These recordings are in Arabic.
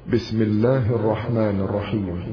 بسم الله الرحمن الرحيم.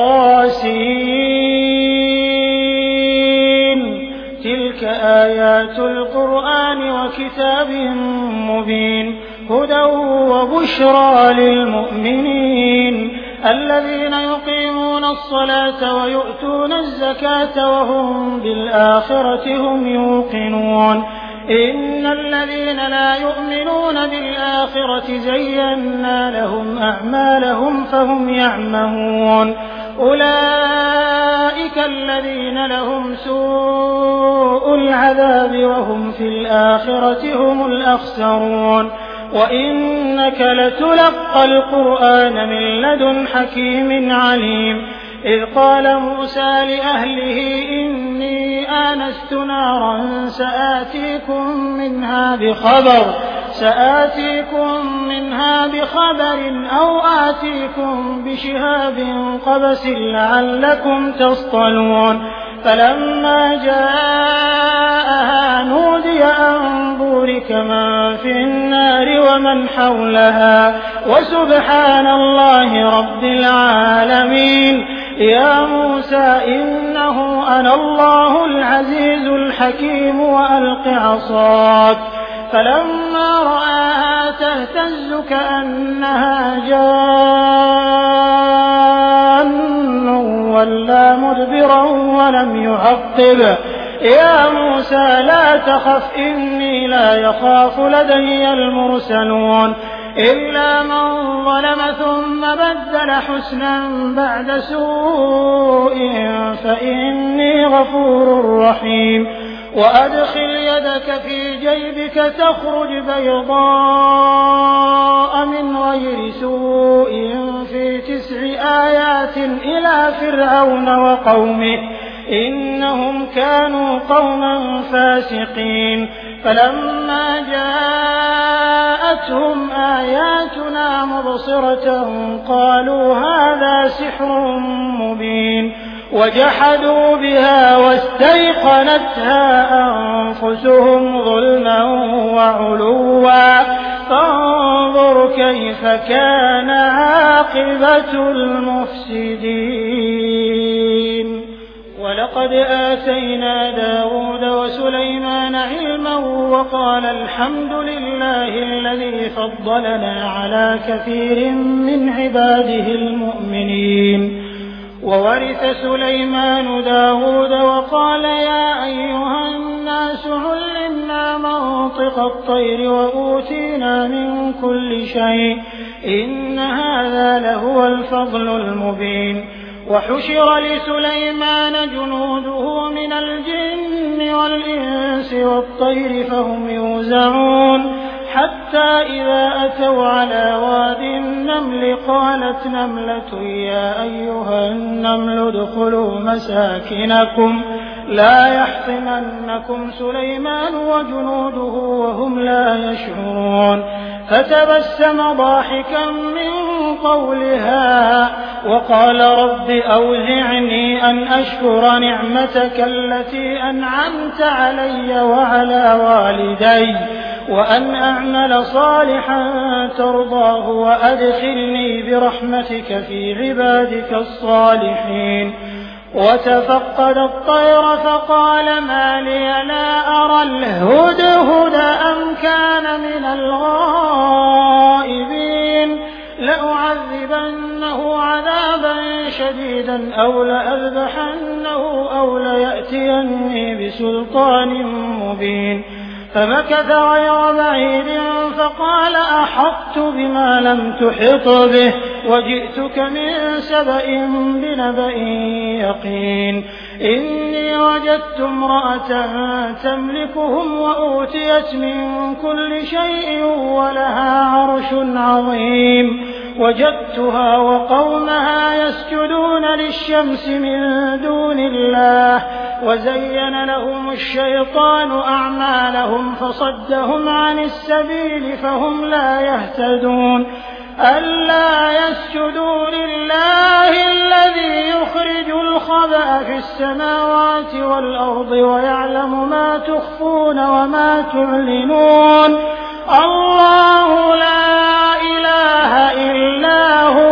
قاسين تلك آيات القرآن وكتاب مبين هدى وبشرى للمؤمنين الذين يقيمون الصلاة ويؤتون الزكاة وهم بالآخرة هم يوقنون إن الذين لا يؤمنون بالآخرة زينا لهم أعمالهم فهم يعمهون أولئك الذين لهم سوء العذاب وهم في الآخرة هم الأخسرون وإنك لتلقى القرآن من لدن حكيم عليم إذ قال موسى لأهله إني آنست نارا سآتيكم منها بخبر أو آتيكم بشهاب قبس لعلكم تصطلون فلما جاءها نودي أن بورك من في النار ومن حولها وسبحان الله رب العالمين يا موسى إنه أنا الله العزيز الحكيم وألق عصاك فلما رآها تهتز كأنها جان ولا مدبرا ولم يعقب يا موسى لا تخف إني لا يخاف لدي المرسلون إلا من ظلم ثم بدل حسنا بعد سوء فإني غفور رحيم وأدخل يدك في جيبك تخرج بيضاء من غير سوء في 9 آيات إلى فرعون وقومه إنهم كانوا قوما فاسقين فلما جاءتهم آياتنا مبصرة قالوا هذا سحر مبين وجحدوا بها واستيقنتها أنفسهم ظلما وعلوا فانظر كيف كان عاقبة المفسدين ولقد آتينا داود وسليمان علما وقال الحمد لله الذي فضلنا على كثير من عباده المؤمنين وورث سليمان داود وقال يا أيها الناس علمنا منطق الطير وأوتينا من كل شيء إن هذا لهو الفضل المبين وحشر لسليمان جنوده من الجن والإنس والطير فهم يوزعون حتى إذا أتوا على واد النمل قالت نملة يا أيها النمل ادخلوا مساكنكم لا يحطمنكم سليمان وجنوده وهم لا يشعرون فتبسم ضاحكا من قولها وقال رب أوزعني أن أشكر نعمتك التي أنعمت علي وعلى والدي وأن أعمل صالحا ترضاه وأدخلني برحمتك في عبادك الصالحين وتفقد الطير فقال ما لي لا أرى الهدهد أم كان من الغائبين لأعذبنه عذابا شديدا أو لأذبحنه أو ليأتيني بسلطان مبين فمكث غير بعيد فقال أحطت بما لم تحط به وجئتك من سبأ بنبأ يقين إني وجدت امرأة تملكهم وأوتيت من كل شيء ولها عرش عظيم وجدتها وقومها يسجدون للشمس من دون الله وزين لهم الشيطان أعمالهم فصدهم عن السبيل فهم لا يهتدون ألا يسجدوا لله الذي يخرج الخبأ في السماوات والأرض ويعلم ما تخفون وما تعلنون الله لا إله إلا هو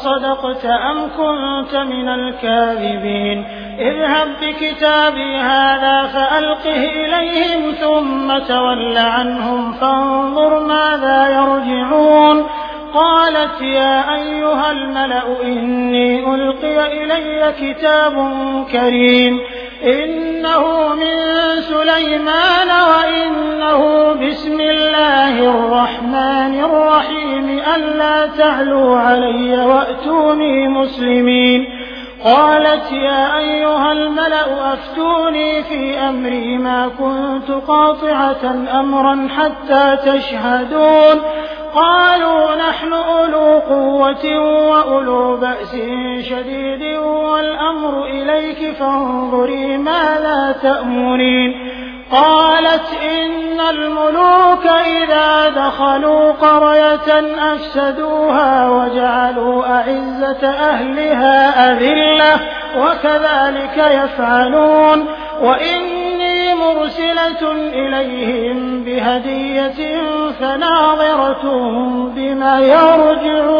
أصدقت أم كنت من الكاذبين اذهب بكتابي هذا فألقه إليهم ثم تول عنهم فانظر ماذا يرجعون قالت يا أيها الملأ إني ألقي إلي كتاب كريم إنه من سليمان وإنه بسم الله الرحمن الرحيم ألا تعلوا علي وأتوني مسلمين قالت يا أيها الملأ أفتوني في أمري ما كنت قاطعة أمرا حتى تشهدون قالوا نحن أولو قوة وأولو بأس شديد والأمر إليك فانظري ماذا تأمرين قالت إن الملوك إذا دخلوا قرية أفسدوها وجعلوا أعزة أهلها أذلة وكذلك يفعلون وإني مرسلة إليهم بهدية فناظرة بما يرجع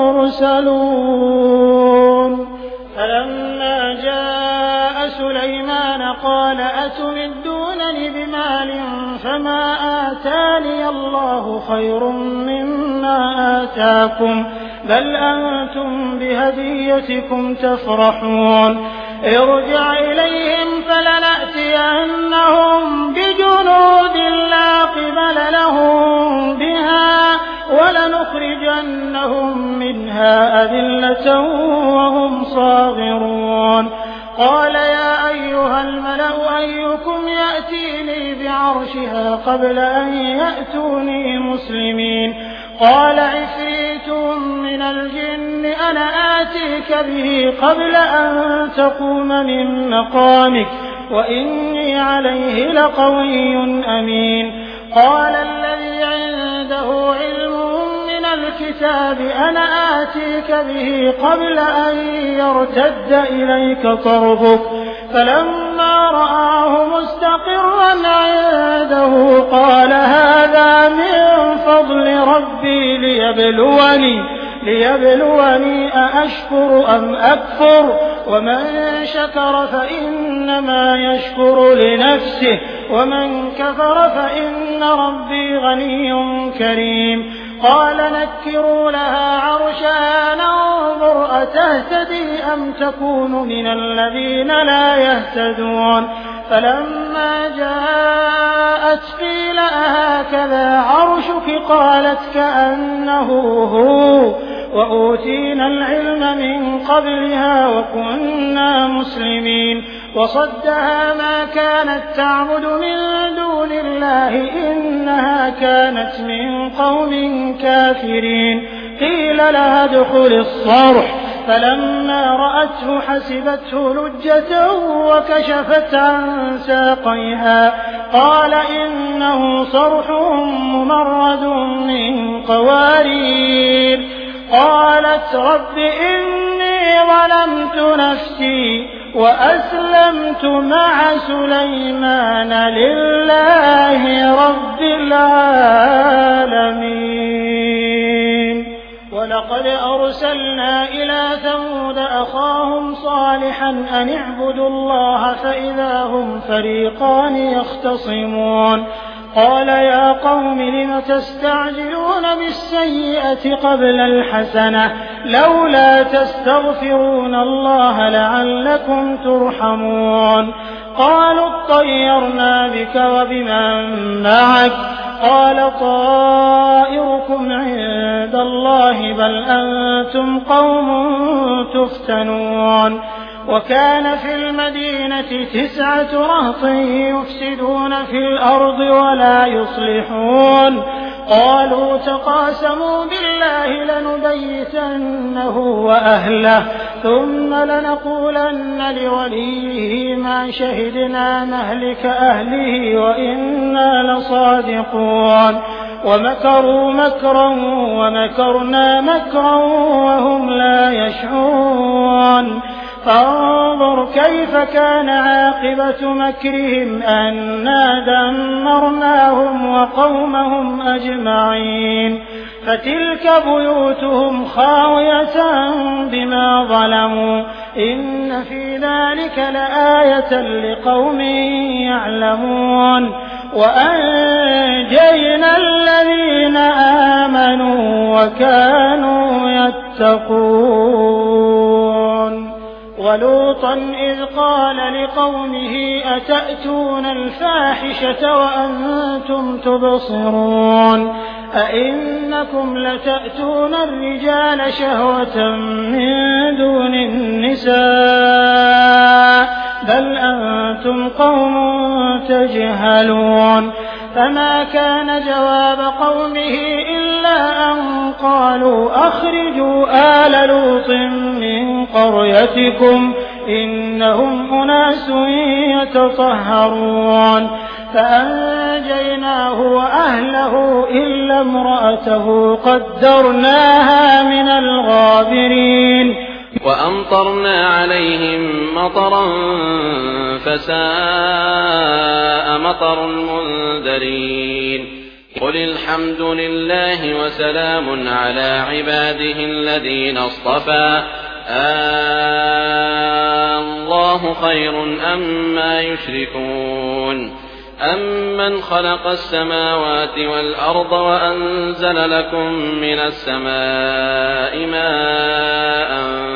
المرسلون فلما جاء سليمان قال أتمدونني بمال فما آتاني الله خير مما آتاكم بل أنتم بهديتكم تفرحون ارجع إليهم فلنأتينهم بجنود لا قبل لهم بها ولنخرجنهم منها أذلة وهم صاغرون قال يا أيها الملأ أيكم يأتيني بعرشها قبل أن يأتوني مسلمين قال عفريت من الجن أنا آتيك به قبل أن تقوم من مقامك وإني عليه لقوي أمين قال الذي عنده علم من الكتاب أنا آتيك به قبل أن يرتد إليك طرفك فلما رآه مستقرا عنده قال هذا من فضل ربي ليبلوني أأشكر أم أكفر ومن شكر فإنما يشكر لنفسه ومن كفر فإن ربي غني كريم قال نكروا لها عرشها ننظر أتهتدي أم تكون من الذين لا يهتدون فلما جاءت قيل أهكذا عرشك قالت كأنه هو وأوتينا العلم من قبلها وكنا مسلمين وصدها ما كانت تعبد من دون الله إنها كانت من قوم كافرين قيل لها ادخل الصرح فلما رأته حسبته لجة وكشفت عن ساقيها قال إنه صرح ممرد من قوارير قالت رب إني ظلمت نفسي وأسلمت مع سليمان لله رب العالمين ولقد أرسلنا إلى ثمود أخاهم صالحا أن اعبدوا الله فإذا هم فريقان يختصمون قال يا قوم لم تستعجلون بالسيئة قبل الحسنة لولا تستغفرون الله لعلكم ترحمون قالوا اطيرنا بك وبمن معك قال طائركم عند الله بل أنتم قوم تفتنون وكان في المدينة 9 رهط يفسدون في الأرض ولا يصلحون قالوا تقاسموا بالله لنبيتنه وأهله ثم لنقولن لوليه ما شهدنا مهلك أهله وإنا لصادقون ومكروا مكرا ومكرنا مكرا وهم لا يشعرون فانظر كيف كان عاقبة مكرهم أنا دمرناهم وقومهم أجمعين فتلك بيوتهم خاوية بما ظلموا إن في ذلك لآية لقوم يعلمون وأنجينا الذين آمنوا وكانوا يتقون ولوطا إذ قال لقومه أتأتون الفاحشة وأنتم تبصرون أئنكم لتأتون الرجال شهوة من دون النساء بل أنتم قوم تجهلون فما كان جواب قومه إلا أن قالوا أخرجوا آل لوط من قريتكم إنهم أناس يتطهرون فأنجيناه وأهله إلا امرأته قدرناها من الغابرين وأمطرنا عليهم مطرا فساء مطر المنذرين قل الحمد لله وسلام على عباده الذين اصطفى الله خير أما يشركون أمن خلق السماوات والأرض وأنزل لكم من السماء ماء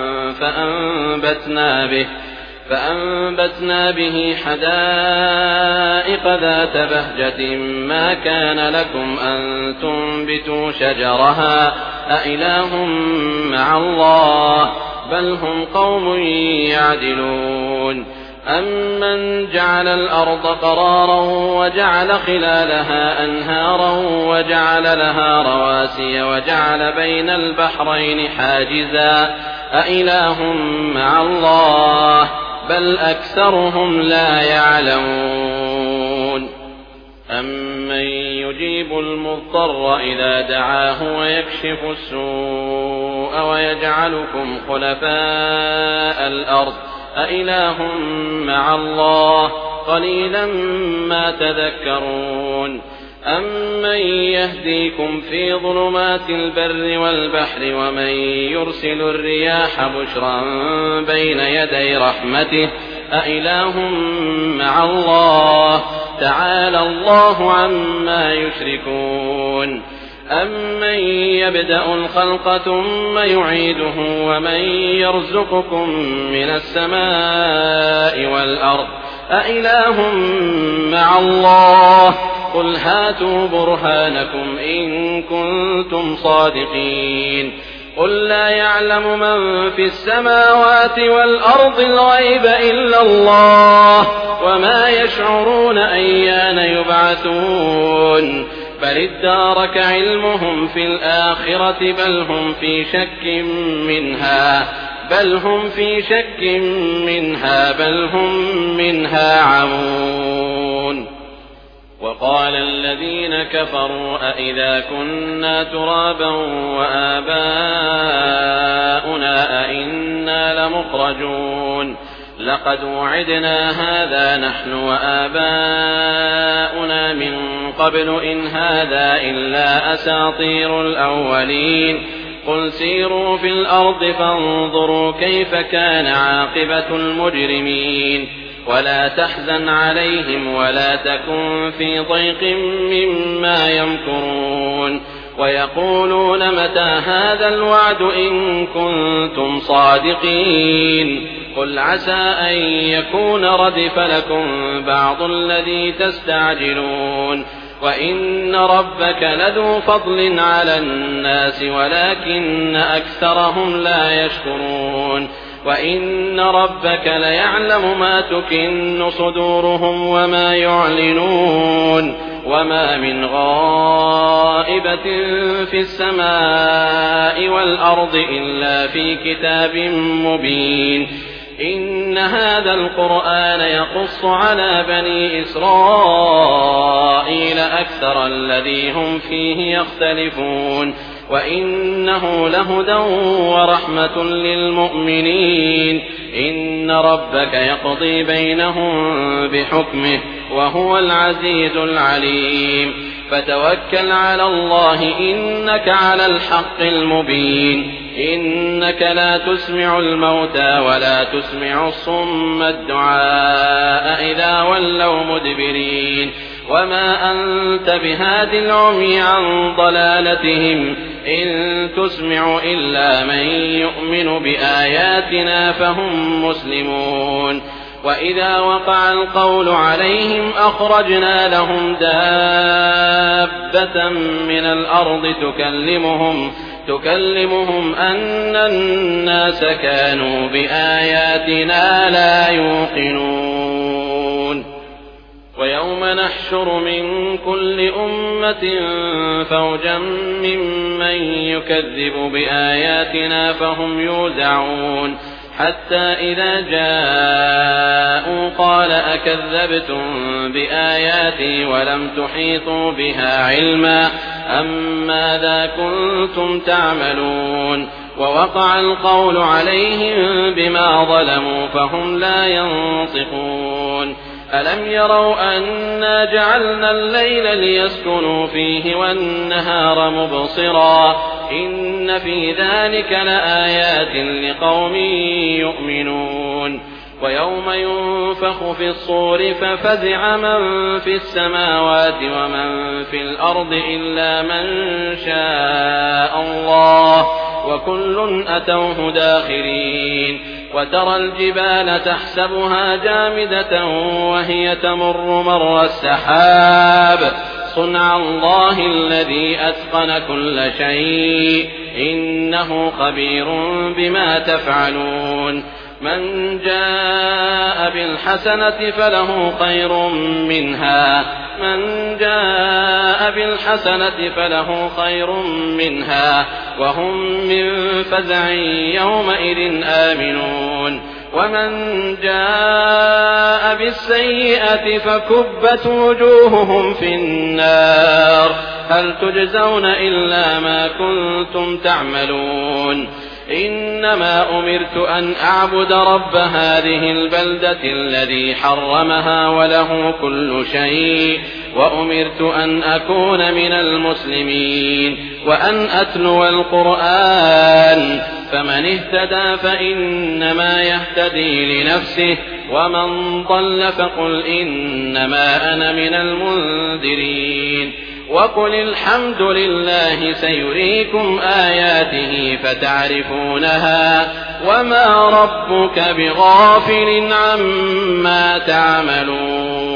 فأنبتنا به حدائق ذات بهجة ما كان لكم أن تنبتوا شجرها أإله مع الله بل هم قوم يعدلون أمن جعل الأرض قرارا وجعل خلالها أنهارا وجعل لها رواسي وجعل بين البحرين حاجزا أإله مع الله بل أكثرهم لا يعلمون أمن يجيب المضطر إذا دعاه ويكشف السوء ويجعلكم خلفاء الأرض أإله مع الله قليلا ما تذكرون أمن يهديكم في ظلمات البر والبحر ومن يرسل الرياح بشرا بين يدي رحمته أإله مع الله تعالى الله عما يشركون أمن يبدأ الخلق ثم يعيده ومن يرزقكم من السماء والأرض أإله مع الله قل هاتوا برهانكم إن كنتم صادقين قل لا يعلم من في السماوات والأرض الغيب إلا الله وما يشعرون أيان يبعثون بل ادارك علمهم في الآخرة بل هم في شك منها بل هم منها عمون وقال الذين كفروا أئذا كنا ترابا وآباؤنا أئنا لمخرجون لقد وعدنا هذا نحن وآباؤنا من قبل إن هذا إلا أساطير الأولين قل سيروا في الأرض فانظروا كيف كان عاقبة المجرمين ولا تحزن عليهم ولا تكن في ضيق مما يمكرون ويقولون متى هذا الوعد إن كنتم صادقين قل عسى أن يكون ردف لكم بعض الذي تستعجلون وإن ربك لذو فضل على الناس ولكن أكثرهم لا يشكرون وإن ربك ليعلم ما تكن صدورهم وما يعلنون وما من غائبة في السماء والأرض إلا في كتاب مبين إن هذا القرآن يقص على بني إسرائيل أكثر الذي هم فيه يختلفون وإنه لهدى ورحمة للمؤمنين إن ربك يقضي بينهم بحكمه وهو العزيز العليم فتوكل على الله إنك على الحق المبين إنك لا تسمع الموتى ولا تسمع الصم الدعاء إذا ولوا مدبرين وما أنت بهاد العمي عن ضلالتهم إن تسمع إلا من يؤمن بآياتنا فهم مسلمون وإذا وقع القول عليهم أخرجنا لهم دابة من الأرض تكلمهم أن الناس كانوا بآياتنا لا يوقنون ويوم نحشر من كل أمة فوجا ممن يكذب بآياتنا فهم يوزعون حتى إذا جاءوا قال أكذبتم بآياتي ولم تحيطوا بها علما أم ماذا كنتم تعملون ووقع القول عليهم بما ظلموا فهم لا ينطقون ألم يروا أنا جعلنا الليل ليسكنوا فيه والنهار مبصرا إن في ذلك لآيات لقوم يؤمنون ويوم ينفخ في الصور ففزع من في السماوات ومن في الأرض إلا من شاء الله وكل أتوه داخرين وترى الجبال تحسبها جامدة وهي تمر مر السحاب صنع الله الذي أتقن كل شيء إنه خبير بما تفعلون من جاء بالحسنة فله خير منها وهم من فزع يومئذ آمنون ومن جاء بالسيئة فكبت وجوههم في النار هل تجزون إلا ما كنتم تعملون إنما أمرت أن أعبد رب هذه البلدة الذي حرمها وله كل شيء وأمرت أن أكون من المسلمين وأن أتلو القرآن فمن اهتدى فإنما يهتدي لنفسه ومن ضل فقل إنما أنا من المنذرين وقل الحمد لله سيريكم آياته فتعرفونها وما ربك بغافل عما تعملون